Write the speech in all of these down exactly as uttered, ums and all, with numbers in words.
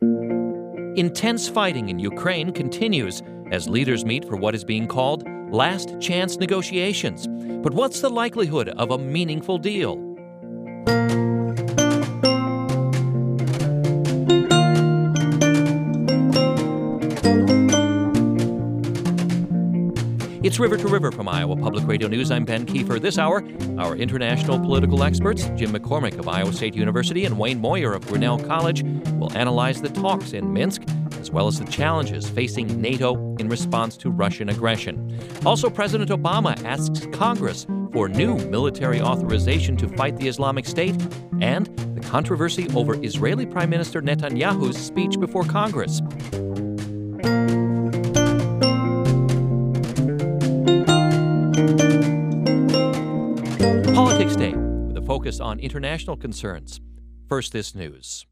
Intense fighting in Ukraine continues as leaders meet for what is being called last chance negotiations. But what's the likelihood of a meaningful deal? It's River to River from Iowa Public Radio News. I'm Ben Kiefer. This hour, our international political experts, Jim McCormick of Iowa State University and Wayne Moyer of Grinnell College, will analyze the talks in Minsk, as well as the challenges facing NATO in response to Russian aggression. Also, President Obama asks Congress for new military authorization to fight the Islamic State, and the controversy over Israeli Prime Minister Netanyahu's speech before Congress. Politics Day, with a focus on international concerns. First, this news.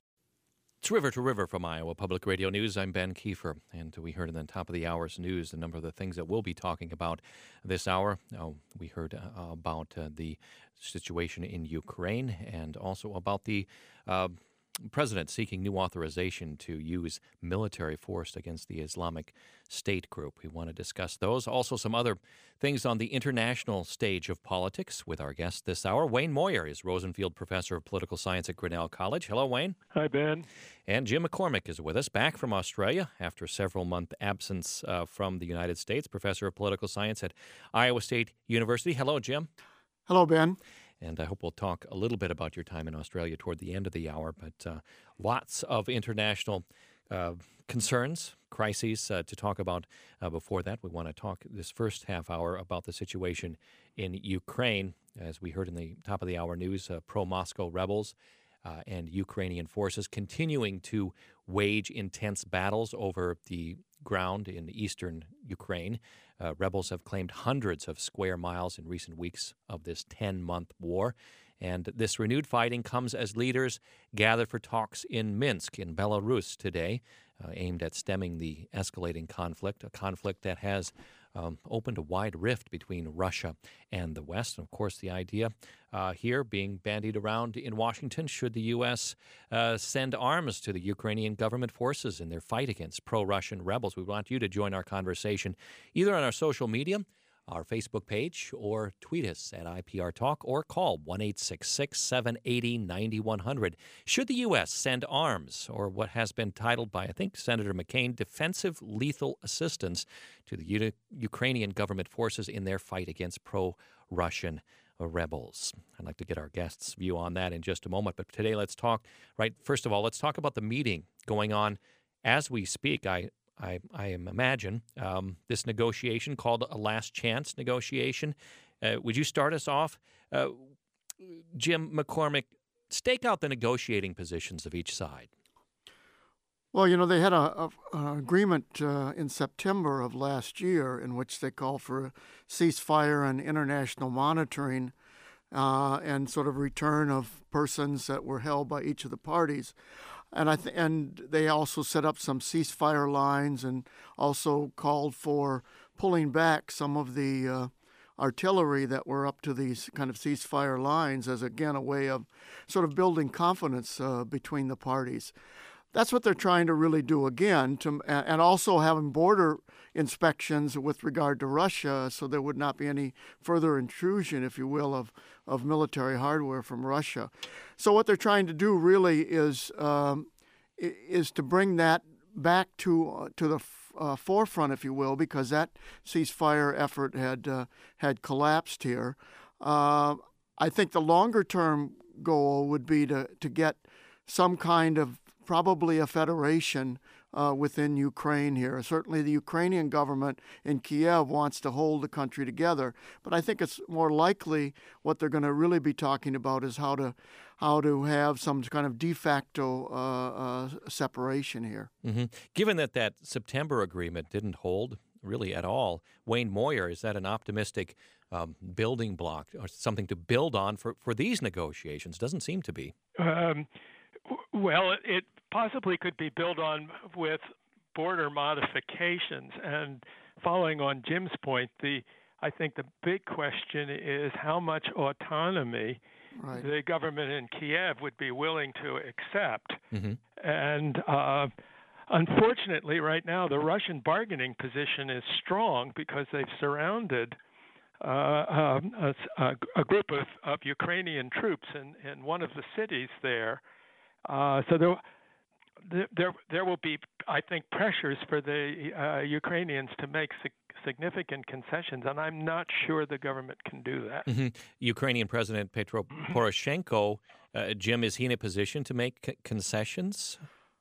It's River to River from Iowa Public Radio News. I'm Ben Kiefer, and we heard in the top of the hour's news a number of the things that we'll be talking about this hour. Oh, we heard uh, about uh, the situation in Ukraine and also about the uh, president seeking new authorization to use military force against the Islamic State group. We want to discuss those. Also, some other things on the international stage of politics with our guest this hour. Wayne Moyer is Rosenfield Professor of Political Science at Grinnell College. Hello, Wayne. Hi, Ben. And Jim McCormick is with us, back from Australia after a several-month absence uh, from the United States, Professor of Political Science at Iowa State University. Hello, Jim. Hello, Ben. And I hope we'll talk a little bit about your time in Australia toward the end of the hour, but uh, lots of international uh, concerns, crises uh, to talk about uh, before that. We want to talk this first half hour about the situation in Ukraine. As we heard in the top of the hour news, uh, pro-Moscow rebels uh, and Ukrainian forces continuing to wage intense battles over the ground in eastern Ukraine. Uh, rebels have claimed hundreds of square miles in recent weeks of this ten-month war. And this renewed fighting comes as leaders gather for talks in Minsk in Belarus today, uh, aimed at stemming the escalating conflict, a conflict that has um, opened a wide rift between Russia and the West. And, of course, the idea uh, here being bandied around in Washington, should the U S uh, send arms to the Ukrainian government forces in their fight against pro-Russian rebels? We want you to join our conversation either on our social media, our Facebook page, or tweet us at I P R Talk, or call one eight six six, seven eight zero, nine one zero zero. Should the U S send arms, or what has been titled by, I think, Senator McCain, defensive lethal assistance to the U- Ukrainian government forces in their fight against pro-Russian rebels? I'd like to get our guests' view on that in just a moment. But today, let's talk, right, first of all, let's talk about the meeting going on as we speak. I I, I imagine, um, this negotiation called a last chance negotiation. Uh, would you start us off? Uh, Jim McCormick, stake out the negotiating positions of each side. Well, you know, they had a, a, an agreement uh, in September of last year in which they called for a ceasefire and international monitoring uh, and sort of return of persons that were held by each of the parties. And I th- and they also set up some ceasefire lines and also called for pulling back some of the uh, artillery that were up to these kind of ceasefire lines as, again, a way of sort of building confidence uh, between the parties. That's what they're trying to really do again, to, and also having border inspections with regard to Russia so there would not be any further intrusion, if you will, of, of military hardware from Russia. So what they're trying to do really is um, is to bring that back to uh, to the f- uh, forefront, if you will, because that ceasefire effort had uh, had collapsed here. Uh, I think the longer term goal would be to to get some kind of probably a federation uh, within Ukraine here. Certainly the Ukrainian government in Kiev wants to hold the country together, but I think it's more likely what they're going to really be talking about is how to how to have some kind of de facto uh, uh, separation here. Mm-hmm. Given that that September agreement didn't hold really at all, Wayne Moyer, is that an optimistic um, building block or something to build on for, for these negotiations? Doesn't seem to be. Um, Well, it possibly could be built on with border modifications. And following on Jim's point, the I think the big question is how much autonomy right. the government in Kiev would be willing to accept. Mm-hmm. And uh, unfortunately, right now, the Russian bargaining position is strong because they've surrounded uh, um, a, a group of, of Ukrainian troops in, in one of the cities there. Uh, so there, there, there will be, I think, pressures for the uh, Ukrainians to make sig- significant concessions, and I'm not sure the government can do that. Mm-hmm. Ukrainian President Petro Poroshenko, uh, Jim, is he in a position to make c- concessions?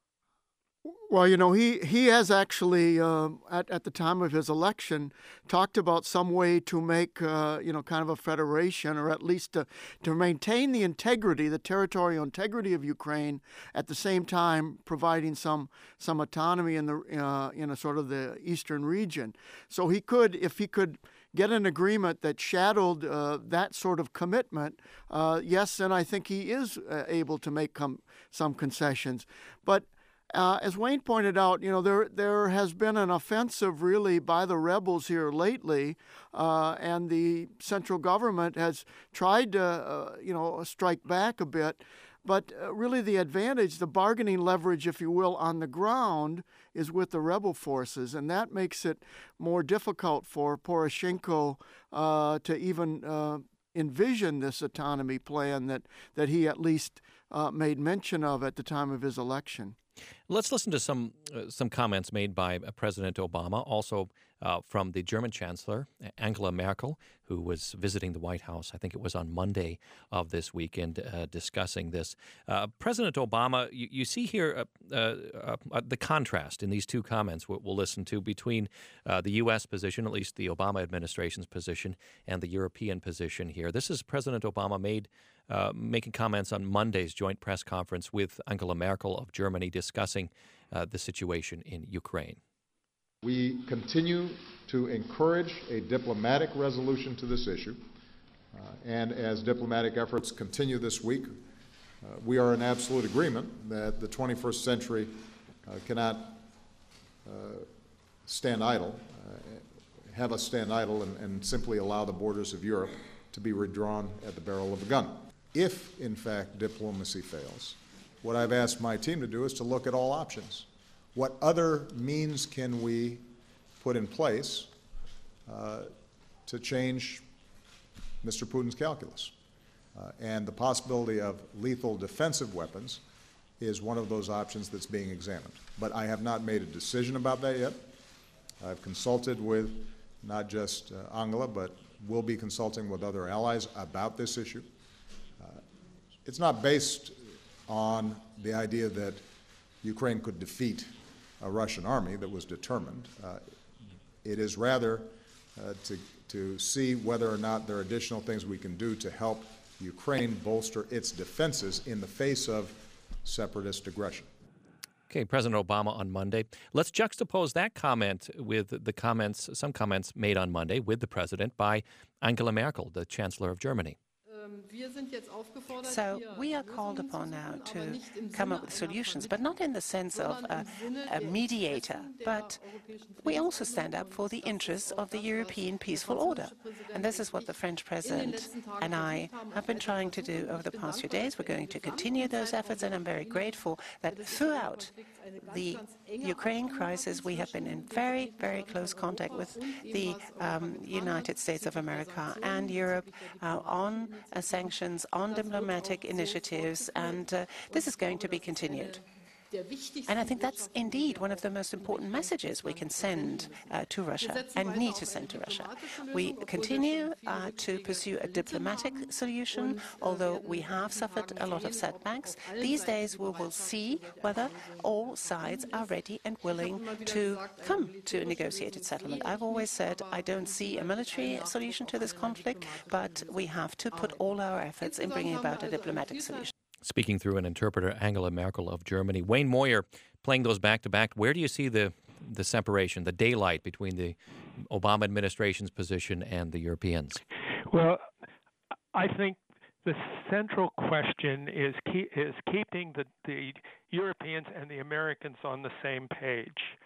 Well, you know, he, he has actually, uh, at, at the time of his election, talked about some way to make, uh, you know, kind of a federation, or at least to, to maintain the integrity, the territorial integrity of Ukraine, at the same time providing some some autonomy in the uh, in a sort of the eastern region. So he could, if he could get an agreement that shadowed uh, that sort of commitment, uh, yes, then I think he is uh, able to make com- some concessions. But Uh, as Wayne pointed out, you know, there there has been an offensive really by the rebels here lately, uh, and the central government has tried to, uh, you know, strike back a bit. But uh, really the advantage, the bargaining leverage, if you will, on the ground is with the rebel forces, and that makes it more difficult for Poroshenko uh, to even uh, envision this autonomy plan that, that he at least uh, made mention of at the time of his election. Let's listen to some uh, some comments made by uh, President Obama, also uh, from the German Chancellor, Angela Merkel, who was visiting the White House, I think it was on Monday of this week, and uh, discussing this. Uh, President Obama, you, you see here uh, uh, uh, the contrast in these two comments we'll, we'll listen to between uh, the U S position, at least the Obama administration's position, and the European position here. This is President Obama made uh, making comments on Monday's joint press conference with Angela Merkel of Germany, discussing uh, the situation in Ukraine. We continue to encourage a diplomatic resolution to this issue, uh, and as diplomatic efforts continue this week, uh, we are in absolute agreement that the twenty-first century uh, cannot uh, stand idle, uh, have us stand idle and, and simply allow the borders of Europe to be redrawn at the barrel of a gun. If, in fact, diplomacy fails, what I've asked my team to do is to look at all options. What other means can we put in place uh, to change Mister Putin's calculus? Uh, and the possibility of lethal defensive weapons is one of those options that's being examined. But I have not made a decision about that yet. I've consulted with not just uh, Angela, but will be consulting with other allies about this issue. Uh, it's not based on the idea that Ukraine could defeat a Russian army that was determined. Uh, it is rather uh, to, to see whether or not there are additional things we can do to help Ukraine bolster its defenses in the face of separatist aggression. Okay, President Obama on Monday. Let's juxtapose that comment with the comments, some comments made on Monday with the president by Angela Merkel, the Chancellor of Germany. So we are called upon now to come up with solutions, but not in the sense of a, a mediator, but we also stand up for the interests of the European peaceful order. And this is what the French president and I have been trying to do over the past few days. We're going to continue those efforts, and I'm very grateful that throughout the Ukraine crisis, we have been in very, very close contact with the um, United States of America and Europe uh, on uh, sanctions, on diplomatic initiatives, and uh, this is going to be continued. And I think that's indeed one of the most important messages we can send uh, to Russia and need to send to Russia. We continue uh, to pursue a diplomatic solution, although we have suffered a lot of setbacks. These days we will see whether all sides are ready and willing to come to a negotiated settlement. I've always said I don't see a military solution to this conflict, but we have to put all our efforts in bringing about a diplomatic solution. Speaking through an interpreter, Angela Merkel of Germany. Wayne Moyer, playing those back-to-back, where do you see the, the separation, the daylight between the Obama administration's position and the Europeans? Well, I think the central question is keep, is keeping the, the Europeans and the Americans on the same page.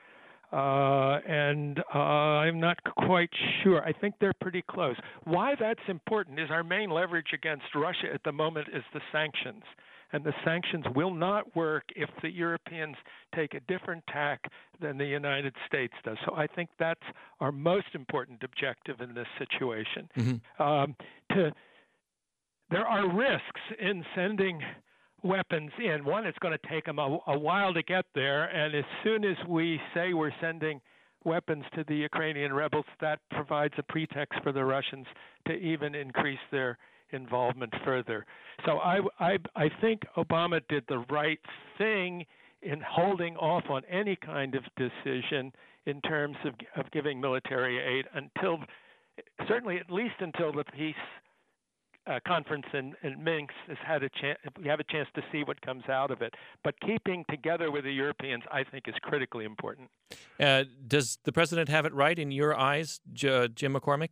Uh, and uh, I'm not quite sure. I think they're pretty close. Why that's important is our main leverage against Russia at the moment is the sanctions. And the sanctions will not work if the Europeans take a different tack than the United States does. So I think that's our most important objective in this situation. Mm-hmm. Um, to, there are risks in sending weapons in. One, it's going to take them a, a while to get there, and as soon as we say we're sending weapons to the Ukrainian rebels, that provides a pretext for the Russians to even increase their involvement further. So I, I, I think Obama did the right thing in holding off on any kind of decision in terms of, of giving military aid until, certainly at least until the peace uh, conference in, in Minsk has had a chance. We have a chance to see what comes out of it. But keeping together with the Europeans, I think, is critically important. Uh, does the president have it right in your eyes, J- Jim McCormick?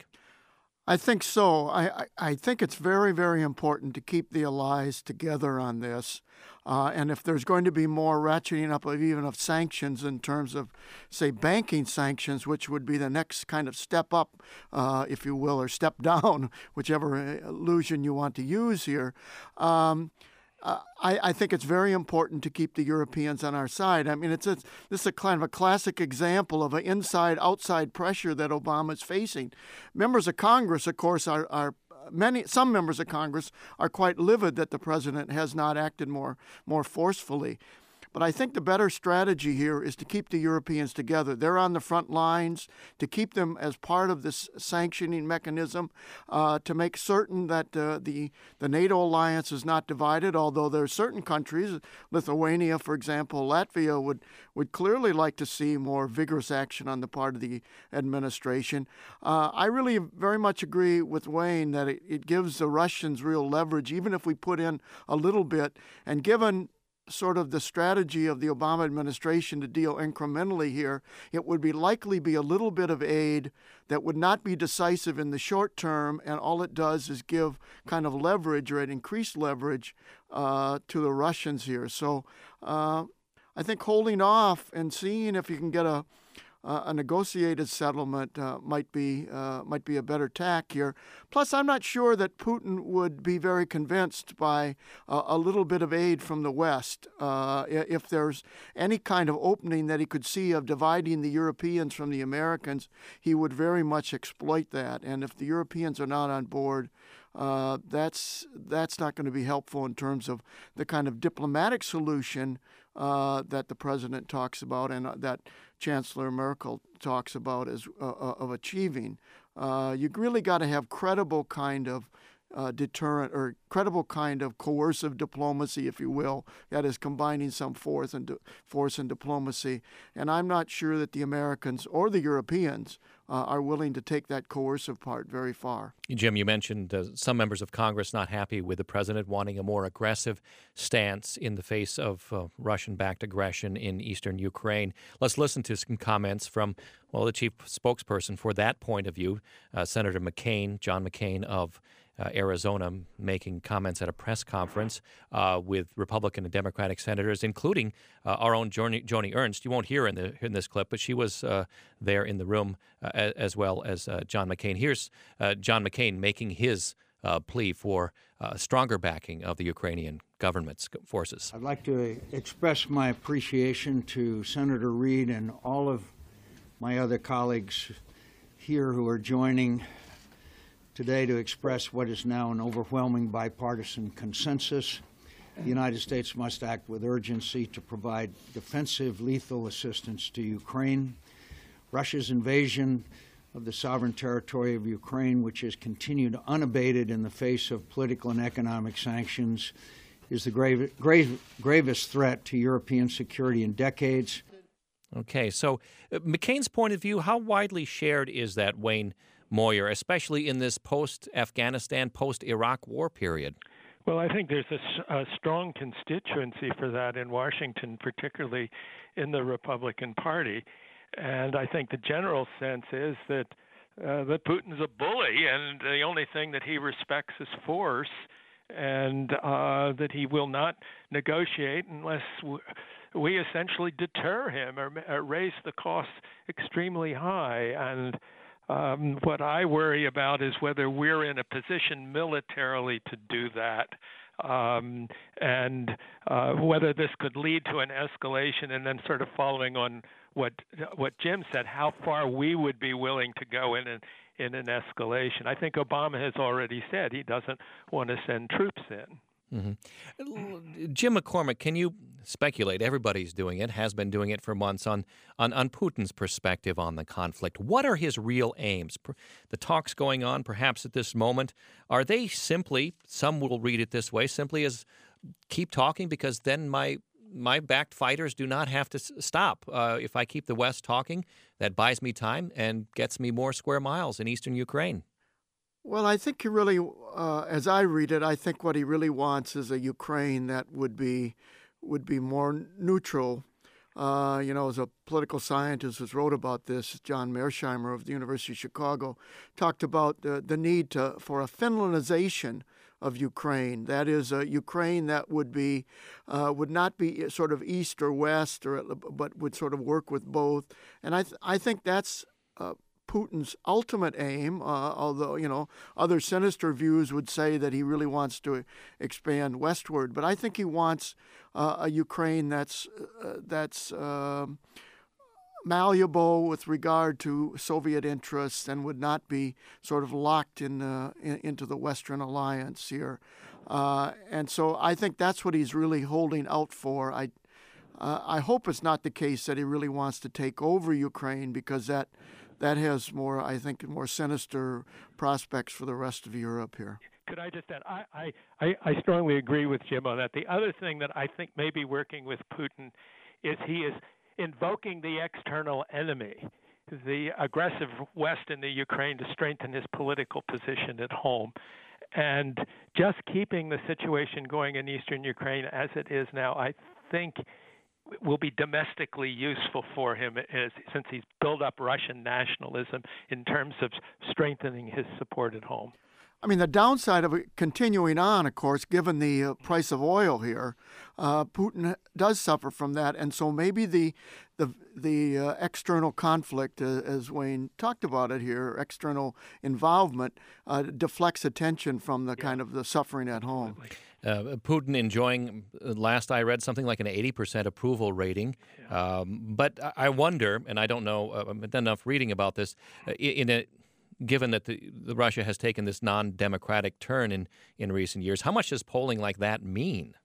I think so. I, I, I think it's very, very important to keep the allies together on this. Uh, and if there's going to be more ratcheting up of even of sanctions in terms of, say, banking sanctions, which would be the next kind of step up, uh, if you will, or step down, whichever illusion you want to use here, um, Uh, I, I think it's very important to keep the Europeans on our side. I mean, it's a, this is a kind of a classic example of an inside-outside pressure that Obama is facing. Members of Congress, of course, are, are many. Some members of Congress are quite livid that the president has not acted more more forcefully. But I think the better strategy here is to keep the Europeans together. They're on the front lines, to keep them as part of this sanctioning mechanism, uh, to make certain that uh, the, the NATO alliance is not divided, although there are certain countries, Lithuania, for example, Latvia, would, would clearly like to see more vigorous action on the part of the administration. Uh, I really very much agree with Wayne that it, it gives the Russians real leverage, even if we put in a little bit, and given sort of the strategy of the Obama administration to deal incrementally here, it would be likely be a little bit of aid that would not be decisive in the short term, and all it does is give kind of leverage or an increased leverage uh, to the Russians here. So uh, I think holding off and seeing if you can get a Uh, a negotiated settlement uh, might be uh, might be a better tack here. Plus, I'm not sure that Putin would be very convinced by uh, a little bit of aid from the West. Uh, if there's any kind of opening that he could see of dividing the Europeans from the Americans, he would very much exploit that. And if the Europeans are not on board, uh, that's that's not going to be helpful in terms of the kind of diplomatic solution uh, that the president talks about and that Chancellor Merkel talks about as uh, of achieving. Uh, you really got to have credible kind of uh, deterrent or credible kind of coercive diplomacy, if you will, that is combining some force and di- force and diplomacy. And I'm not sure that the Americans or the Europeans uh, are willing to take that coercive part very far. Jim, you mentioned uh, some members of Congress not happy with the president wanting a more aggressive stance in the face of uh, Russian-backed aggression in eastern Ukraine. Let's listen to some comments from, well, the chief spokesperson for that point of view, uh, Senator McCain, John McCain of Uh, Arizona, making comments at a press conference uh, with Republican and Democratic senators, including uh, our own Joni, Joni Ernst. You won't hear in the in this clip, but she was uh, there in the room uh, as well as uh, John McCain. Here's uh, John McCain making his uh, plea for uh, stronger backing of the Ukrainian government's forces. I'd like to express my appreciation to Senator Reid and all of my other colleagues here who are joining today to express what is now an overwhelming bipartisan consensus. The United States must act with urgency to provide defensive lethal assistance to Ukraine. Russia's invasion of the sovereign territory of Ukraine, which has continued unabated in the face of political and economic sanctions, is the grave, grave, gravest threat to European security in decades. Okay, so uh, McCain's point of view, how widely shared is that, Wayne Moyer, especially in this post-Afghanistan, post-Iraq war period? Well, I think there's a, a strong constituency for that in Washington, particularly in the Republican Party. And I think the general sense is that uh, that Putin's a bully, and the only thing that he respects is force, and uh, that he will not negotiate unless w- we essentially deter him or, or raise the costs extremely high. And um, what I worry about is whether we're in a position militarily to do that. Um, and uh, whether this could lead to an escalation, and then sort of following on what what Jim said, how far we would be willing to go in an, in an escalation. I think Obama has already said he doesn't want to send troops in. Mm-hmm. Jim McCormick, can you speculate? Everybody's doing it, has been doing it for months, on, on, on Putin's perspective on the conflict. What are his real aims? The talks going on, perhaps at this moment, are they simply, some will read it this way, simply as keep talking because then my my backed fighters do not have to stop. Uh, if I keep the West talking, that buys me time and gets me more square miles in eastern Ukraine. Well, I think he really, uh, as I read it, I think what he really wants is a Ukraine that would be would be more neutral. Uh, you know, as a political scientist who's wrote about this, John Mearsheimer of the University of Chicago, talked about the, the need to, for a Finlandization of Ukraine. That is, a Ukraine that would be uh, would not be sort of east or west, or but would sort of work with both. And I th- I think that's uh, Putin's ultimate aim, uh, although, you know, other sinister views would say that he really wants to expand westward. But I think he wants uh, a Ukraine that's uh, that's uh, malleable with regard to Soviet interests and would not be sort of locked in, uh, in into the Western alliance here. Uh, and so I think that's what he's really holding out for. I uh, I hope it's not the case that he really wants to take over Ukraine, because that that has more, I think, more sinister prospects for the rest of Europe here. Could I just add, I, I, I strongly agree with Jim on that. The other thing that I think may be working with Putin is he is invoking the external enemy, the aggressive West in the Ukraine, to strengthen his political position at home. And just keeping the situation going in eastern Ukraine as it is now, I think will be domestically useful for him, as, since he's built up Russian nationalism in terms of strengthening his support at home. I mean, the downside of it continuing on, of course, given the uh, price of oil here, uh, Putin does suffer from that, and so maybe the the the uh, external conflict, uh, as Wayne talked about it here, external involvement, uh, deflects attention from the yeah. kind of the suffering at home. Uh, Putin enjoying, last I read, something like an eighty percent approval rating. Yeah. Um, but I wonder, and I don't know, uh, I've done enough reading about this, uh, in a, given that the, the Russia has taken this non-democratic turn in, in recent years, how much does polling like that mean?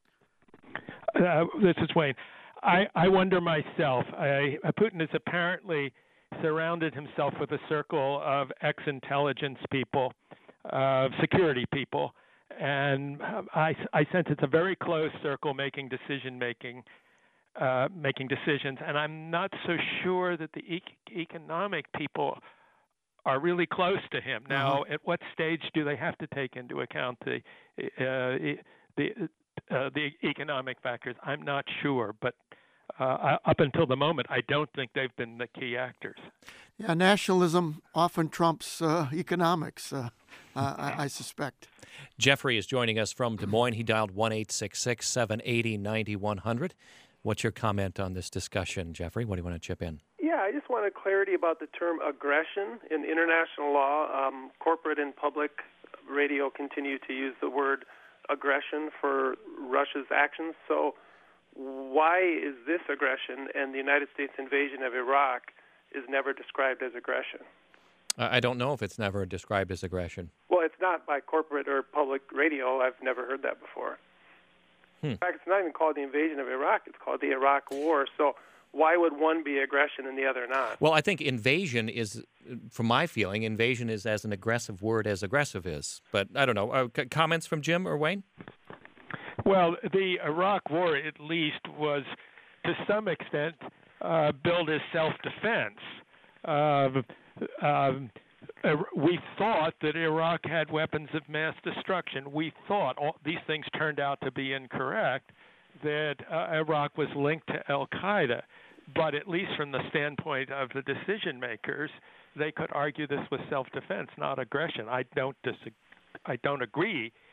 Uh, this is Wayne. I, I wonder myself. I, Putin has apparently surrounded himself with a circle of ex-intelligence people, uh, security people, and I, I sense it's a very close circle making decision making, uh, making decisions. And I'm not so sure that the e- economic people are really close to him. Now, uh-huh. At what stage do they have to take into account the uh, the uh, the economic factors? I'm not sure, but uh, up until the moment, I don't think they've been the key actors. Yeah, nationalism often trumps uh, economics, uh, uh, I, I suspect. Jeffrey is joining us from Des Moines. He dialed one eight six six, seven eight zero, nine one zero zero. What's your comment on this discussion, Jeffrey? What do you want to chip in? Yeah, I just wanted clarity about the term aggression in international law. Um, corporate and public radio continue to use the word aggression for Russia's actions. So why is this aggression and the United States invasion of Iraq is never described as aggression? I don't know if it's never described as aggression. Well, it's not by corporate or public radio. I've never heard that before. Hmm. In fact, it's not even called the invasion of Iraq. It's called the Iraq War. So why would one be aggression and the other not? Well, I think invasion is, from my feeling, invasion is as an aggressive word as aggressive is. But I don't know. Uh, c- comments from Jim or Wayne? Well, the Iraq War, at least, was to some extent uh, billed as self-defense. Uh, um, we thought that Iraq had weapons of mass destruction. We thought, all these things turned out to be incorrect, that uh, Iraq was linked to al-Qaeda. But at least from the standpoint of the decision makers, they could argue this was self-defense, not aggression. I don't disagree. I don't agree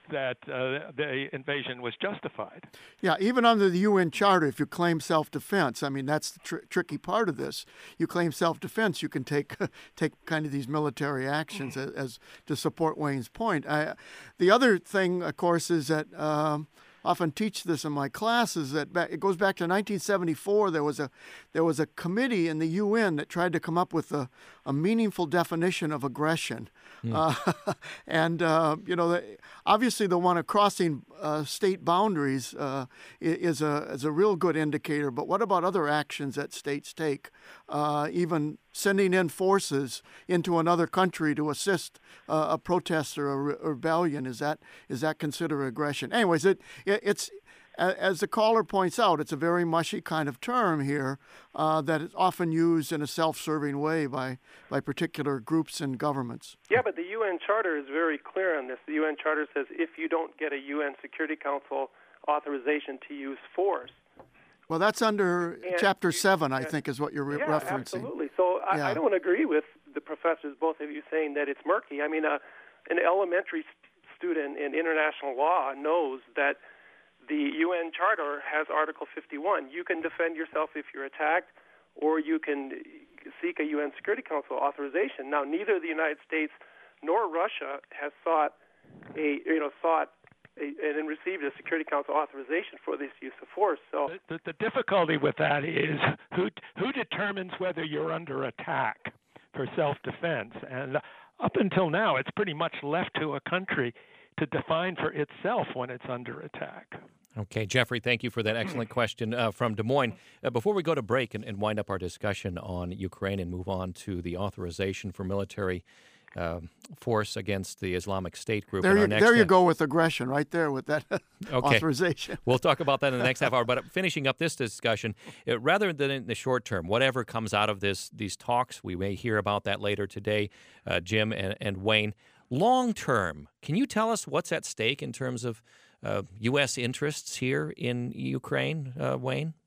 that uh, the invasion was justified. Yeah, even under the U N Charter, if you claim self-defense, I mean, that's the tr- tricky part of this. You claim self-defense, you can take take kind of these military actions as, as to support Wayne's point. I, the other thing, of course, is that um, I often teach this in my classes that back, it goes back to nineteen seventy-four. There was a there was a committee in the U N that tried to come up with a, a meaningful definition of aggression, mm. uh, and uh, you know, obviously the one of crossing uh, state boundaries uh, is a is a real good indicator. But what about other actions that states take, uh, even sending in forces into another country to assist uh, a protest or a re- rebellion? Is that is that considered aggression? Anyways, it, it it's as the caller points out, it's a very mushy kind of term here uh, that is often used in a self-serving way by by particular groups and governments. Yeah, but the U N Charter is very clear on this. The U N Charter says if you don't get a U N Security Council authorization to use force. Well, that's under And Chapter you, seven, I uh, think, is what you're re- yeah, referencing. Absolutely. So I, yeah. I don't agree with the professors, both of you, saying that it's murky. I mean, uh, an elementary student in international law knows that the U N Charter has Article fifty-one. You can defend yourself if you're attacked, or you can seek a U N Security Council authorization. Now, neither the United States nor Russia has sought a, you know, sought a, and received a Security Council authorization for this use of force. So the, the, the difficulty with that is who who determines whether you're under attack for self-defense, and up until now, it's pretty much left to a country to define for itself when it's under attack. Okay, Jeffrey, thank you for that excellent question uh, from Des Moines. Uh, before we go to break and, and wind up our discussion on Ukraine and move on to the authorization for military uh, force against the Islamic State group. There, in you, our next there you half. go with aggression right there with that okay. authorization. We'll talk about that in the next half hour. But finishing up this discussion, uh, rather than in the short term, whatever comes out of this, these talks, we may hear about that later today, uh, Jim and, and Wayne. Long term, can you tell us what's at stake in terms of uh, U S interests here in Ukraine, uh, Wayne?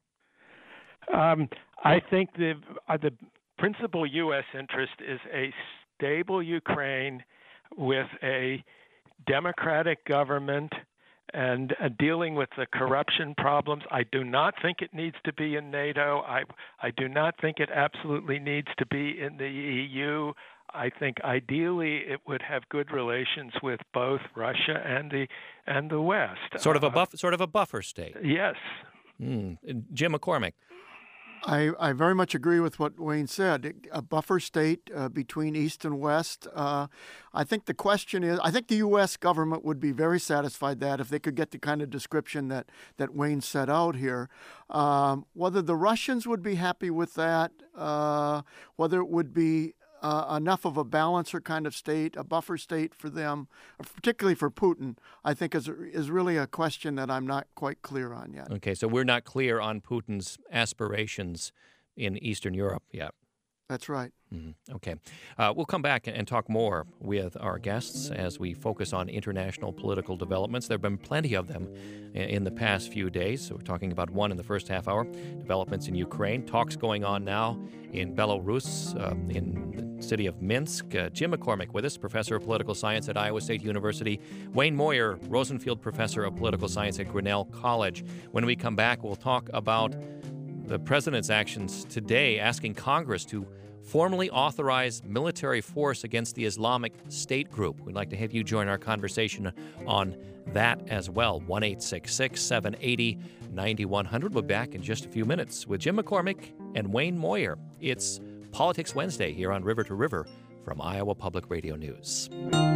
Um, I think the uh, the principal U S interest is a stable Ukraine with a democratic government and uh, dealing with the corruption problems. I do not think it needs to be in NATO. I I do not think it absolutely needs to be in the E U. I think ideally it would have good relations with both Russia and the and the West. Sort of a uh, buff, sort of a buffer state. Yes. Mm. Jim McCormick. I, I very much agree with what Wayne said. A buffer state uh, between East and West. Uh, I think the question is, I think the U S government would be very satisfied that if they could get the kind of description that, that Wayne set out here. Um, whether the Russians would be happy with that, uh, whether it would be Uh, enough of a balancer kind of state, a buffer state for them, particularly for Putin, I think is is really a question that I'm not quite clear on yet. Okay, so we're not clear on Putin's aspirations in Eastern Europe yet. That's right. Mm-hmm. Okay. Uh, we'll come back and talk more with our guests as we focus on international political developments. There have been plenty of them in the past few days. So we're talking about one in the first half hour, developments in Ukraine, talks going on now in Belarus, uh, in the city of Minsk. Uh, Jim McCormick with us, professor of political science at Iowa State University. Wayne Moyer, Rosenfield professor of political science at Grinnell College. When we come back, we'll talk about the president's actions today asking Congress to formally authorize military force against the Islamic State group. We'd like to have you join our conversation on that as well. one eight six six, seven eight zero, nine one zero zero. We'll be back in just a few minutes with Jim McCormick and Wayne Moyer. It's Politics Wednesday here on River to River from Iowa Public Radio News.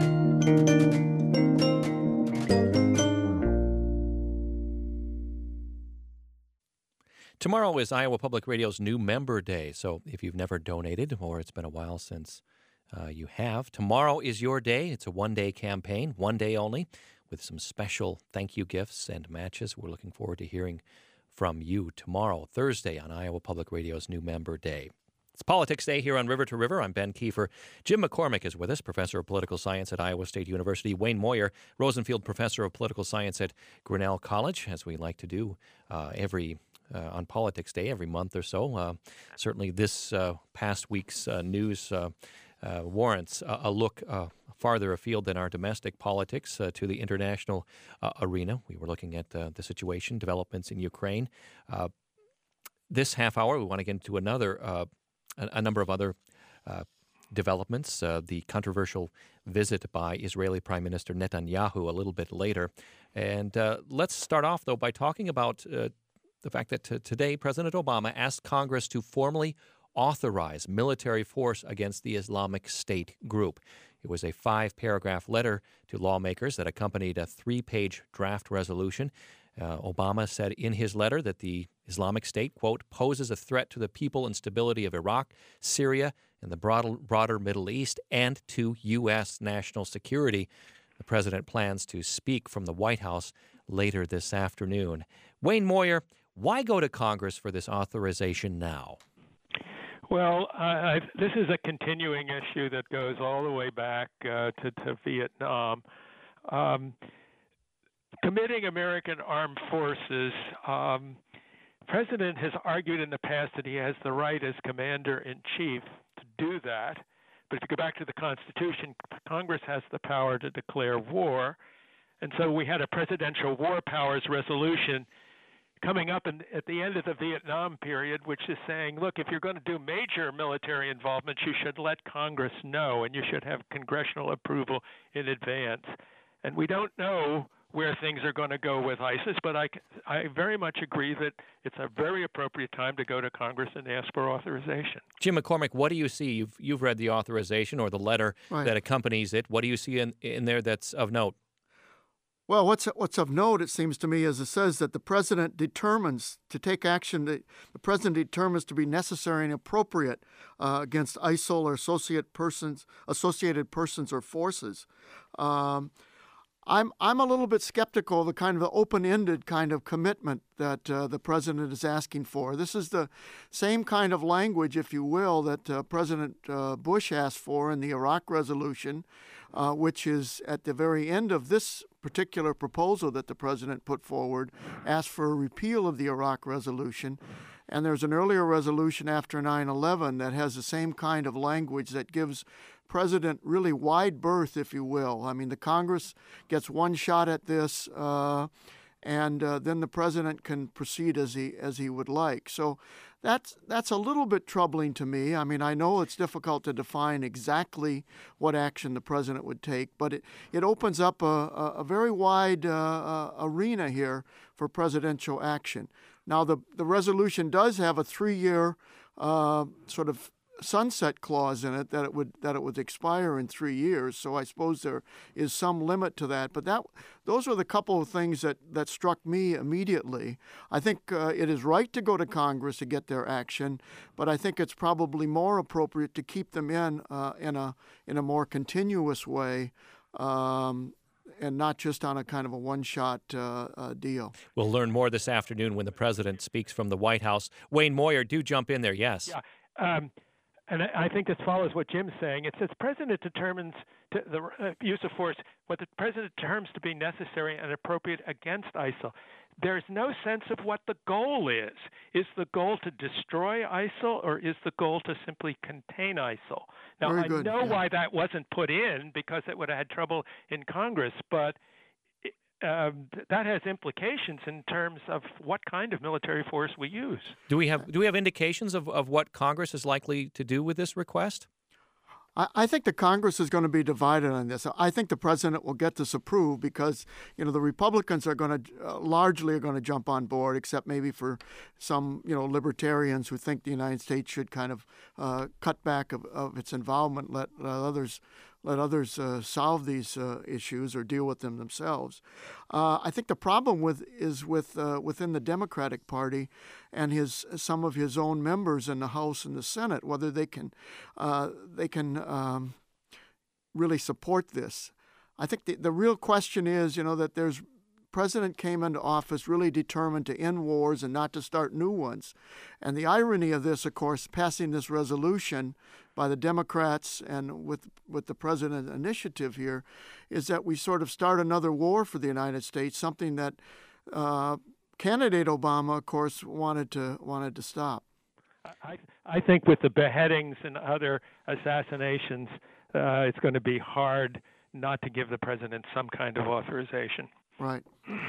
Tomorrow is Iowa Public Radio's new member day, so if you've never donated or it's been a while since uh, you have, tomorrow is your day. It's a one-day campaign, one day only, with some special thank you gifts and matches. We're looking forward to hearing from you tomorrow, Thursday, on Iowa Public Radio's new member day. It's Politics Day here on River to River. I'm Ben Kiefer. Jim McCormick is with us, professor of political science at Iowa State University. Wayne Moyer, Rosenfield professor of political science at Grinnell College, as we like to do uh, every Uh, on Politics Day every month or so. Uh, certainly this uh, past week's uh, news uh, uh, warrants a, a look uh, farther afield than our domestic politics uh, to the international uh, arena. We were looking at uh, the situation, developments in Ukraine. Uh, this half hour, we want to get into another, uh, a, a number of other uh, developments. Uh, the controversial visit by Israeli Prime Minister Netanyahu a little bit later. And uh, let's start off, though, by talking about uh, the fact that t- today President Obama asked Congress to formally authorize military force against the Islamic State group. It was a five-paragraph letter to lawmakers that accompanied a three-page draft resolution. Uh, Obama said in his letter that the Islamic State, quote, poses a threat to the people and stability of Iraq, Syria, and the broader, broader Middle East, and to U S national security. The president plans to speak from the White House later this afternoon. Wayne Moyer, why go to Congress for this authorization now? Well, I, I, this is a continuing issue that goes all the way back uh, to, to Vietnam. Um, committing American armed forces, um, President has argued in the past that he has the right as commander-in-chief to do that. But if you go back to the Constitution, Congress has the power to declare war. And so we had a presidential war powers resolution coming up in, at the end of the Vietnam period, which is saying, look, if you're going to do major military involvement, you should let Congress know, and you should have congressional approval in advance. And we don't know where things are going to go with ISIS, but I, I very much agree that it's a very appropriate time to go to Congress and ask for authorization. Jim McCormick, what do you see? You've, you've read the authorization or the letter right. that accompanies it. What do you see in, in there that's of note? Well, what's what's of note, it seems to me, is it says that the president determines to take action that the president determines to be necessary and appropriate uh, against ISIL or associate persons, associated persons or forces. Um, I'm I'm a little bit skeptical of the kind of the open-ended kind of commitment that uh, the president is asking for. This is the same kind of language, if you will, that uh, President uh, Bush asked for in the Iraq resolution, uh, which is at the very end of this particular proposal that the president put forward, asked for a repeal of the Iraq resolution. And there's an earlier resolution after nine eleven that has the same kind of language that gives president really wide berth, if you will. I mean, the Congress gets one shot at this, uh, and uh, then the president can proceed as he as he would like. So that's that's a little bit troubling to me. I mean, I know it's difficult to define exactly what action the president would take, but it, it opens up a, a, a very wide uh, uh, arena here for presidential action. Now, the, the resolution does have a three-year uh, sort of sunset clause in it that it would that it would expire in three years. So I suppose there is some limit to that. But that those are the couple of things that, that struck me immediately. I think uh, it is right to go to Congress to get their action, but I think it's probably more appropriate to keep them in uh, in a in a more continuous way. Um, and not just on a kind of a one-shot uh, uh, deal. We'll learn more this afternoon when the president speaks from the White House. Wayne Moyer, do jump in there, yes. Yeah, um, and I think this follows what Jim's saying. It says president determines to the uh, use of force what the president determines to be necessary and appropriate against ISIL. There's no sense of what the goal is. Is the goal to destroy ISIL, or is the goal to simply contain ISIL? Now, Very I good, know yeah. why that wasn't put in, because it would have had trouble in Congress, but um, that has implications in terms of what kind of military force we use. Do we have do we have indications of, of what Congress is likely to do with this request? I, I think the Congress is going to be divided on this. I think the president will get this approved because, you know, the Republicans are going to uh, largely are going to jump on board, except maybe for some, you know, libertarians who think the United States should kind of uh, cut back of, of its involvement, let, let others let others uh, solve these uh, issues or deal with them themselves. Uh, I think the problem with is with uh, within the Democratic Party and his some of his own members in the House and the Senate, whether they can uh, they can um, really support this. I think the, the real question is, you know, that there's president came into office really determined to end wars and not to start new ones. And the irony of this, of course, passing this resolution by the Democrats and with with the president's initiative here, is that we sort of start another war for the United States, something that uh, candidate Obama, of course, wanted to wanted to stop. I, I think with the beheadings and other assassinations, uh, it's going to be hard not to give the president some kind of authorization. Right.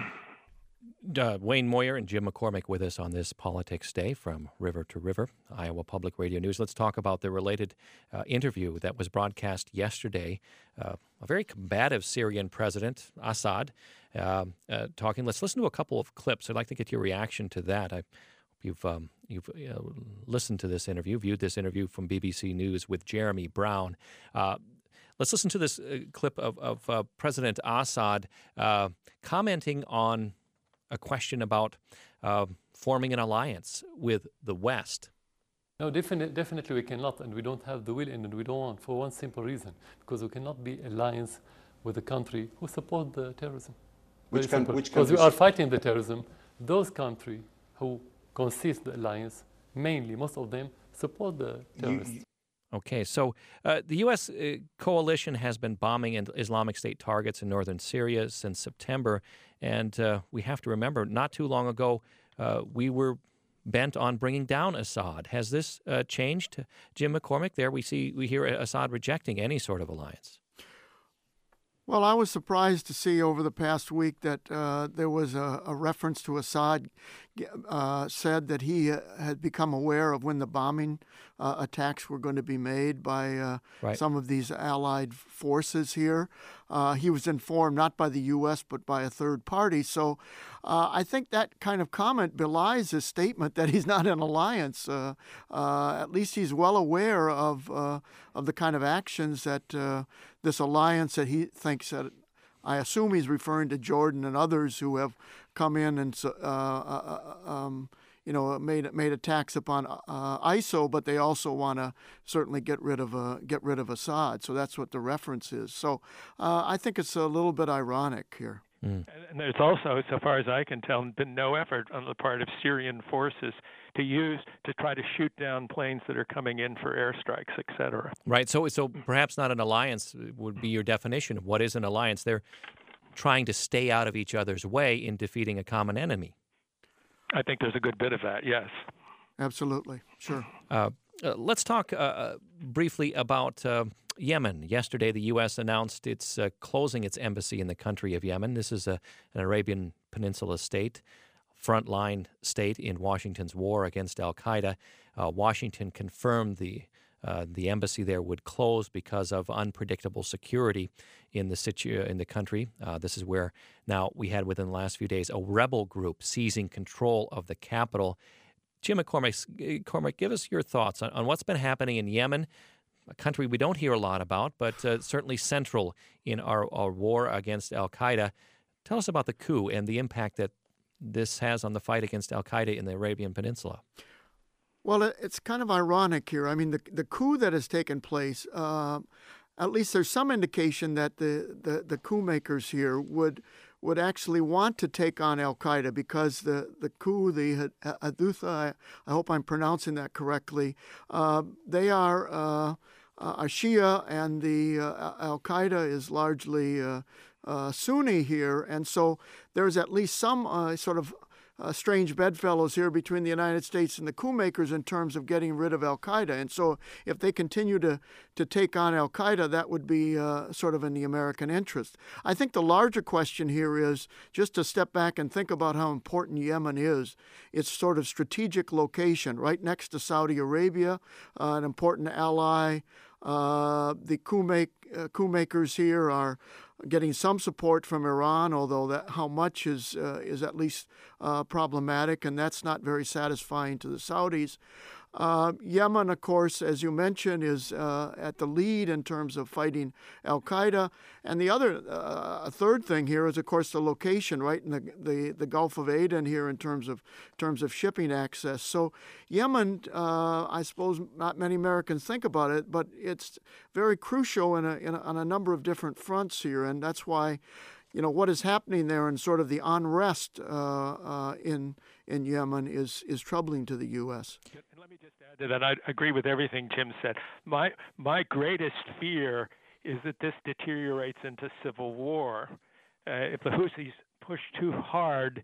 Uh, Wayne Moyer and Jim McCormick with us on this Politics Day from River to River, Iowa Public Radio News. Let's talk about the related uh, interview that was broadcast yesterday. Uh, a very combative Syrian president, Assad, uh, uh, talking. Let's listen to a couple of clips. I'd like to get your reaction to that. I hope you've, um, you've uh, listened to this interview, viewed this interview from B B C News with Jeremy Brown. Uh, let's listen to this uh, clip of, of uh, President Assad uh, commenting on a question about uh, forming an alliance with the West. No, definitely, definitely we cannot, and we don't have the will, and we don't want, for one simple reason, because we cannot be alliance with a country who support the terrorism. Which, can, which because we are fighting the terrorism. Those countries who consist the alliance, mainly, most of them, support the terrorists. You, Okay, so uh, the U S uh, coalition has been bombing Islamic State targets in northern Syria since September, and uh, we have to remember, not too long ago, uh, we were bent on bringing down Assad. Has this uh, changed, Jim McCormick? There we see, we hear Assad rejecting any sort of alliance. Well, I was surprised to see over the past week that uh, there was a, a reference to Assad uh, said that he uh, had become aware of when the bombing uh, attacks were going to be made by uh, right. some of these allied forces here. Uh, he was informed not by the U S but by a third party. So uh, I think that kind of comment belies his statement that he's not in alliance. Uh, uh, at least he's well aware of uh, of the kind of actions that uh, this alliance that he thinks that, I assume he's referring to Jordan and others who have come in and uh, uh, um, you know made made attacks upon uh, I S O, but they also want to certainly get rid of uh, get rid of Assad. So that's what the reference is. So uh, I think it's a little bit ironic here. Mm. And there's also, so far as I can tell, been no effort on the part of Syrian forces to use to try to shoot down planes that are coming in for airstrikes, et cetera. Right. So, so perhaps not an alliance would be your definition of what is an alliance. They're trying to stay out of each other's way in defeating a common enemy. I think there's a good bit of that. Yes. Absolutely. Sure. Uh, uh, let's talk uh, briefly about Uh, Yemen. Yesterday, the U S announced it's uh, closing its embassy in the country of Yemen. This is a, an Arabian Peninsula state, frontline state in Washington's war against al-Qaeda. Uh, Washington confirmed the uh, the embassy there would close because of unpredictable security in the situ- in the country. Uh, this is where now we had within the last few days a rebel group seizing control of the capital. Jim McCormick, McCormick give us your thoughts on, on what's been happening in Yemen, a country we don't hear a lot about, but uh, certainly central in our, our war against al-Qaeda. Tell us about the coup and the impact that this has on the fight against al-Qaeda in the Arabian Peninsula. Well, it's kind of ironic here. I mean, the the coup that has taken place, uh, at least there's some indication that the, the, the coup makers here would would actually want to take on al-Qaeda because the, the coup, the Hadutha, I, I hope I'm pronouncing that correctly, uh, they are uh, a Shia, and the uh, al-Qaeda is largely uh, uh, Sunni here. And so there's at least some uh, sort of Uh, strange bedfellows here between the United States and the coup makers in terms of getting rid of al-Qaeda. And so if they continue to, to take on al-Qaeda, that would be uh, sort of in the American interest. I think the larger question here is just to step back and think about how important Yemen is. Its sort of strategic location right next to Saudi Arabia, uh, an important ally. Uh, the coup, make, uh, coup makers here are getting some support from Iran, although that how much is uh, is at least uh, problematic, and that's not very satisfying to the Saudis. Uh, Yemen, of course, as you mentioned, is uh, at the lead in terms of fighting al-Qaeda. And the other, uh, a third thing here is, of course, the location right in the, the, the Gulf of Aden here in terms of terms of shipping access. So Yemen, uh, I suppose not many Americans think about it, but it's very crucial in a, in a, on a number of different fronts here. And that's why, you know, what is happening there and sort of the unrest uh, uh, in in Yemen is is troubling to the U S. And let me just add to that. I agree with everything Jim said. My my greatest fear is that this deteriorates into civil war. Uh, if the Houthis push too hard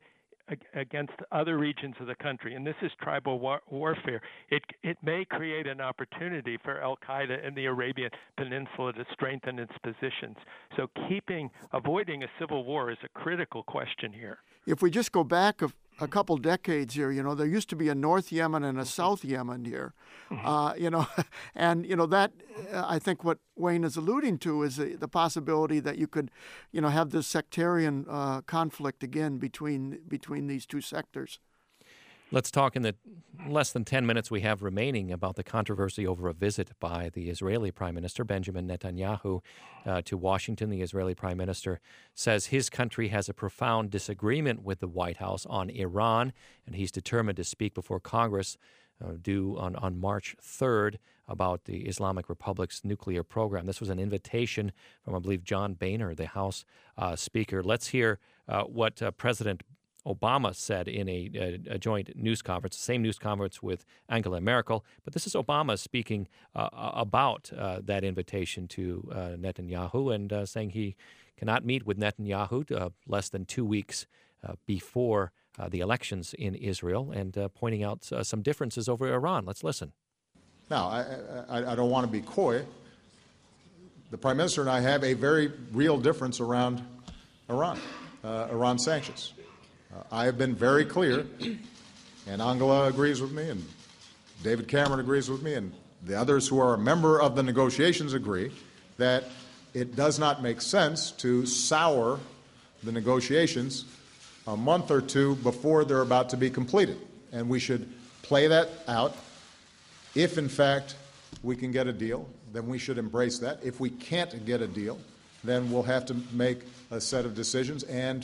against other regions of the country, and this is tribal war- warfare, it it may create an opportunity for al-Qaeda in the Arabian Peninsula to strengthen its positions. So keeping, avoiding a civil war is a critical question here. If we just go back a, a couple decades here, you know, there used to be a North Yemen and a South Yemen here, mm-hmm. uh, you know, and, you know, that, uh, I think what Wayne is alluding to is the, the possibility that you could, you know, have this sectarian uh, conflict again between between these two sectors. Let's talk in the less than ten minutes we have remaining about the controversy over a visit by the Israeli Prime Minister, Benjamin Netanyahu, uh, to Washington. The Israeli Prime Minister says his country has a profound disagreement with the White House on Iran, and he's determined to speak before Congress uh, due on, on March third about the Islamic Republic's nuclear program. This was an invitation from, I believe, John Boehner, the House uh, Speaker. Let's hear uh, what uh, President Obama said in a, a, a joint news conference, the same news conference with Angela Merkel. But this is Obama speaking uh, about uh, that invitation to uh, Netanyahu and uh, saying he cannot meet with Netanyahu uh, less than two weeks uh, before uh, the elections in Israel, and uh, pointing out uh, some differences over Iran. Let's listen. Now, I, I, I don't want to be coy. The Prime Minister and I have a very real difference around Iran, uh, Iran sanctions. Uh, I have been very clear, and Angela agrees with me, and David Cameron agrees with me, and the others who are a member of the negotiations agree that it does not make sense to sour the negotiations a month or two before they're about to be completed. And we should play that out. If, in fact, we can get a deal, then we should embrace that. If we can't get a deal, then we'll have to make a set of decisions. And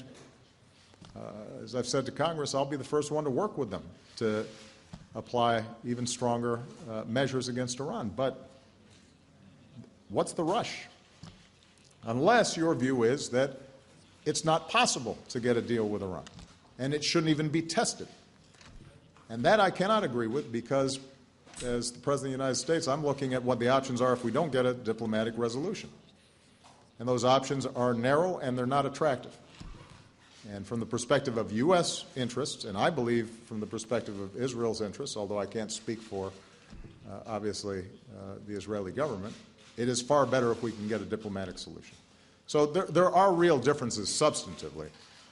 Uh, as I've said to Congress, I'll be the first one to work with them to apply even stronger uh, measures against Iran. But what's the rush? Unless your view is that it's not possible to get a deal with Iran, and it shouldn't even be tested. And that I cannot agree with, because as the President of the United States, I'm looking at what the options are if we don't get a diplomatic resolution. And those options are narrow and they're not attractive. And from the perspective of U S interests, and I believe from the perspective of Israel's interests, although I can't speak for, uh, obviously, uh, the Israeli government, it is far better if we can get a diplomatic solution. So there, there are real differences substantively,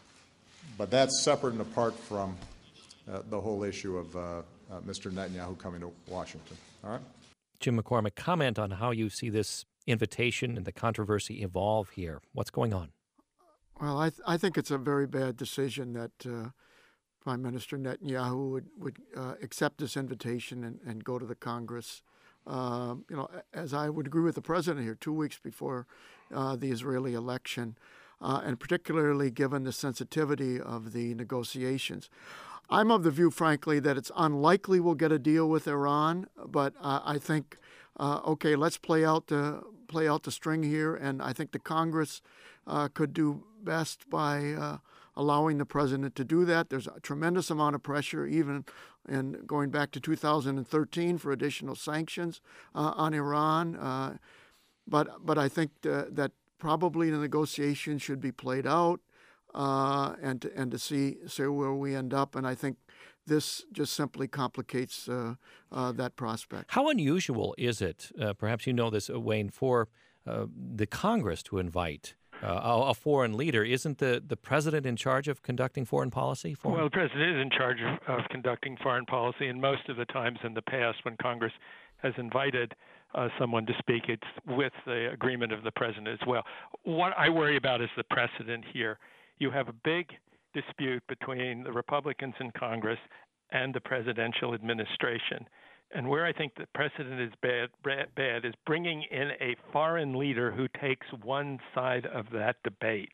but that's separate and apart from uh, the whole issue of uh, uh, Mister Netanyahu coming to Washington. All right? Jim McCormick, comment on how you see this invitation and the controversy evolve here. What's going on? Well, I, th- I think it's a very bad decision that uh, Prime Minister Netanyahu would, would uh, accept this invitation and, and go to the Congress. Uh, you know, as I would agree with the President here, two weeks before uh, the Israeli election, uh, and particularly given the sensitivity of the negotiations. I'm of the view, frankly, that it's unlikely we'll get a deal with Iran, but uh, I think, uh, okay, let's play out the play out the string here, and I think the Congress uh, could do best by uh, allowing the president to do that. There's a tremendous amount of pressure, even in going back to two thousand thirteen, for additional sanctions uh, on Iran. Uh, but but I think uh, that probably the negotiations should be played out uh, and to, and to see see where we end up. And I think this just simply complicates uh, uh, that prospect. How unusual is it, uh, perhaps you know this, uh, Wayne, for uh, the Congress to invite uh, a, a foreign leader? Isn't the, the president in charge of conducting foreign policy? Foreign? Well, the president is in charge of, of conducting foreign policy, and most of the times in the past when Congress has invited uh, someone to speak, it's with the agreement of the president as well. What I worry about is the precedent here. You have a big dispute between the Republicans in Congress and the presidential administration. And where I think the precedent is bad, bad is bringing in a foreign leader who takes one side of that debate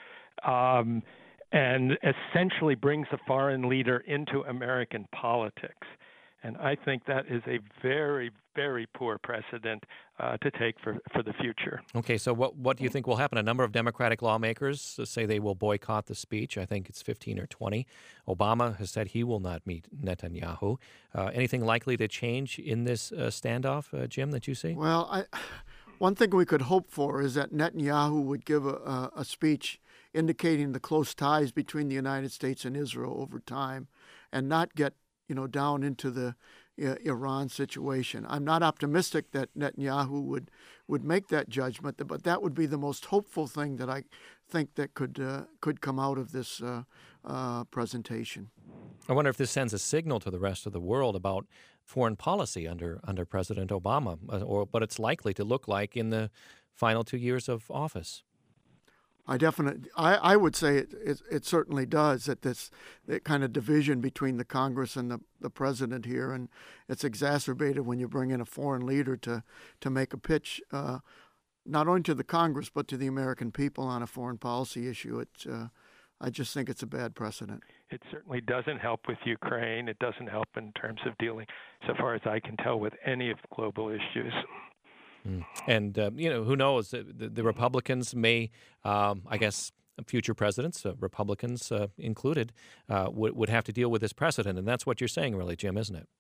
um, and essentially brings a foreign leader into American politics. And I think that is a very, very poor precedent uh, to take for, for the future. Okay, so what what do you think will happen? A number of Democratic lawmakers say they will boycott the speech. I think it's fifteen or twenty. Obama has said he will not meet Netanyahu. Uh, anything likely to change in this uh, standoff, uh, Jim, that you see? Well, I, one thing we could hope for is that Netanyahu would give a, a, a speech indicating the close ties between the United States and Israel over time, and not get you know down into the uh, Iran situation. I'm not optimistic that Netanyahu would would make that judgment, but that would be the most hopeful thing that I think that could uh, could come out of this uh, uh, presentation. I wonder if this sends a signal to the rest of the world about foreign policy under under President Obama, or what it's likely to look like in the final two years of office. I definitely, I, I would say it, it, it certainly does, that this that kind of division between the Congress and the, the president here, and it's exacerbated when you bring in a foreign leader to, to make a pitch, uh, not only to the Congress, but to the American people on a foreign policy issue. It, uh, I just think it's a bad precedent. It certainly doesn't help with Ukraine. It doesn't help in terms of dealing, so far as I can tell, with any of the global issues. Mm. And, uh, you know, who knows? The, the Republicans may, um, I guess, future presidents, uh, Republicans uh, included, uh, would, would have to deal with this precedent. And that's what you're saying, really, Jim, isn't it?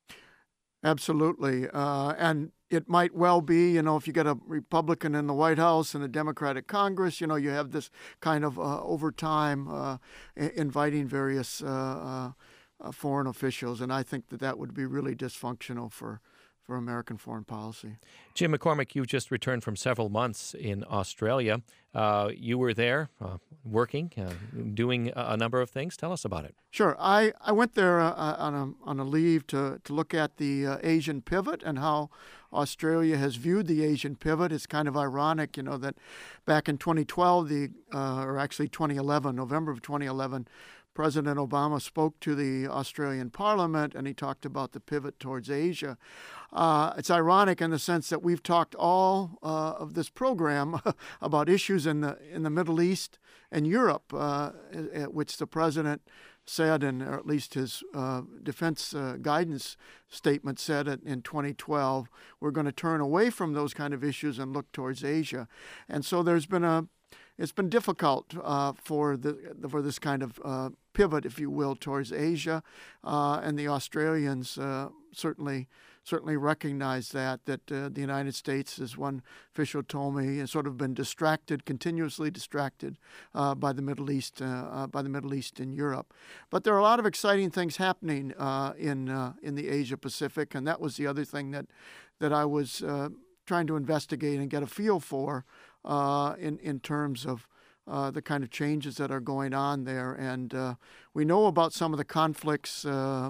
Absolutely. Uh, and it might well be, you know, if you get a Republican in the White House and a Democratic Congress, you know, you have this kind of uh, over time uh, inviting various uh, uh, foreign officials. And I think that that would be really dysfunctional for for American foreign policy. Jim McCormick, you just returned from several months in Australia. Uh, you were there uh, working, uh, doing a, a number of things. Tell us about it. Sure. I, I went there uh, on, a, on a leave to, to look at the uh, Asian pivot and how Australia has viewed the Asian pivot. It's kind of ironic, you know, that back in twenty twelve, the uh, or actually twenty eleven, November of twenty eleven, President Obama spoke to the Australian Parliament, and he talked about the pivot towards Asia. Uh, it's ironic in the sense that we've talked all uh, of this program about issues in the in the Middle East and Europe, uh, which the president said, and or at least his uh, defense uh, guidance statement said it in twenty twelve, we're going to turn away from those kind of issues and look towards Asia. And so there's been a It's been difficult uh, for the for this kind of uh, pivot, if you will, towards Asia, uh, and the Australians uh, certainly certainly recognize that that uh, the United States, as one official told me, has sort of been distracted, continuously distracted uh, by the Middle East, uh, uh, by the Middle East and Europe. But there are a lot of exciting things happening uh, in uh, in the Asia Pacific, and that was the other thing that that I was uh, trying to investigate and get a feel for. Uh, in, in terms of uh, the kind of changes that are going on there. And uh, we know about some of the conflicts uh,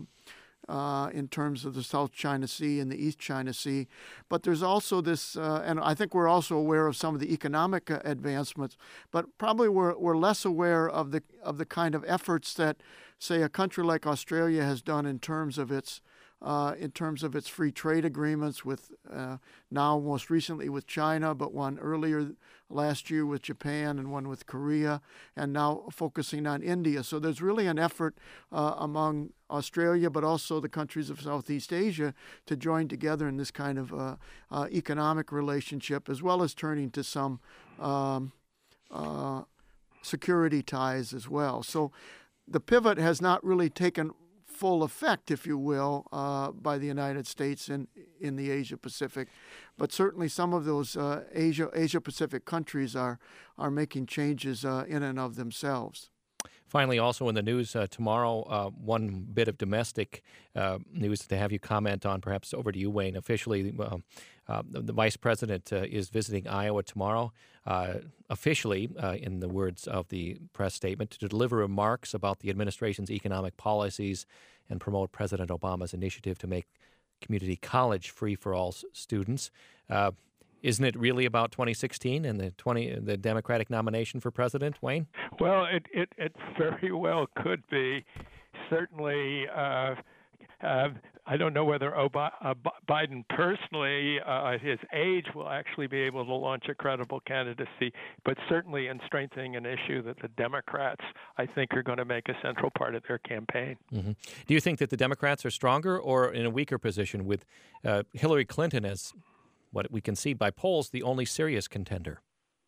uh, in terms of the South China Sea and the East China Sea. But there's also this, uh, and I think we're also aware of some of the economic uh, advancements, but probably we're, we're less aware of the, of the kind of efforts that, say, a country like Australia has done in terms of its Uh, in terms of its free trade agreements with uh, now most recently with China, but one earlier last year with Japan and one with Korea, and now focusing on India. So there's really an effort uh, among Australia, but also the countries of Southeast Asia, to join together in this kind of uh, uh, economic relationship, as well as turning to some um, uh, security ties as well. So the pivot has not really taken full effect, if you will, uh, by the United States in in the Asia Pacific, but certainly some of those uh, Asia Asia Pacific countries are are making changes uh, in and of themselves. Finally, also in the news uh, tomorrow, uh, one bit of domestic uh, news to have you comment on, perhaps over to you, Wayne. Officially, uh, uh, the, the Vice President uh, is visiting Iowa tomorrow, uh, officially, uh, in the words of the press statement, to deliver remarks about the administration's economic policies and promote President Obama's initiative to make community college free for all s- students. Uh, Isn't it really about twenty sixteen and the twenty the Democratic nomination for president, Wayne? Well, it it, it very well could be. Certainly, uh, uh, I don't know whether Ob- uh, Biden personally, uh, at his age, will actually be able to launch a credible candidacy, but certainly in strengthening an issue that the Democrats, I think, are going to make a central part of their campaign. Mm-hmm. Do you think that the Democrats are stronger or in a weaker position with uh, Hillary Clinton as what we can see by polls, the only serious contender?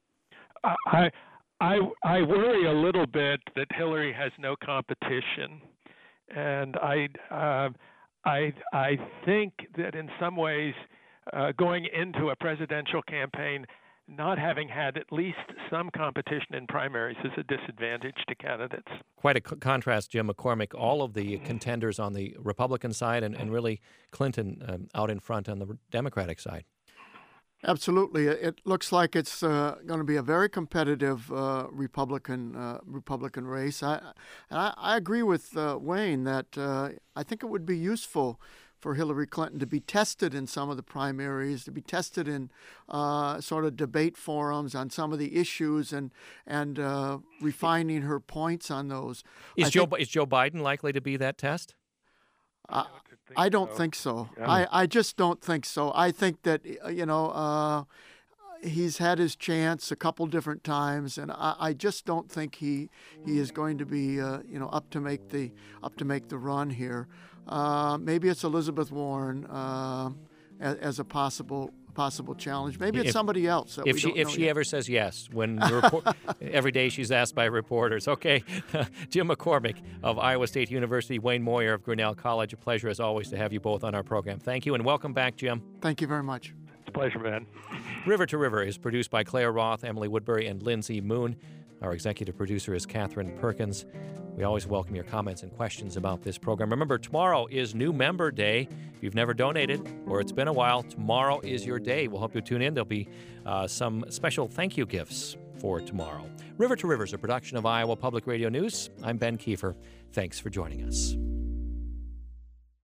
I, I, I worry a little bit that Hillary has no competition, and I, uh, I, I think that in some ways, uh, going into a presidential campaign, not having had at least some competition in primaries is a disadvantage to candidates. Quite a c- contrast, Jim McCormick. All of the contenders on the Republican side, and, and really Clinton um, out in front on the Democratic side. Absolutely. It looks like it's uh, going to be a very competitive uh, Republican uh, Republican race. I, I, I agree with uh, Wayne that uh, I think it would be useful for Hillary Clinton to be tested in some of the primaries, to be tested in uh, sort of debate forums on some of the issues and and uh, refining her points on those. Is I Joe think, is Joe Biden likely to be that test? I, I don't think so. Yeah. I, I just don't think so. I think that, you know, uh, he's had his chance a couple different times, and I, I just don't think he he is going to be, uh, you know, up to make the up to make the run here. Uh, maybe it's Elizabeth Warren uh, as, as a possible possible challenge. Maybe it's if, somebody else. That if we she don't if know she yet. ever says yes, when the report, every day she's asked by reporters. Okay, Jim McCormick of Iowa State University, Wayne Moyer of Grinnell College. A pleasure as always to have you both on our program. Thank you and welcome back, Jim. Thank you very much. It's a pleasure, man. River to River is produced by Claire Roth, Emily Woodbury, and Lindsay Moon. Our executive producer is Catherine Perkins. We always welcome your comments and questions about this program. Remember, tomorrow is New Member Day. If you've never donated or it's been a while, tomorrow is your day. We'll hope you tune in. There'll be uh, some special thank you gifts for tomorrow. River to River is a production of Iowa Public Radio News. I'm Ben Kiefer. Thanks for joining us.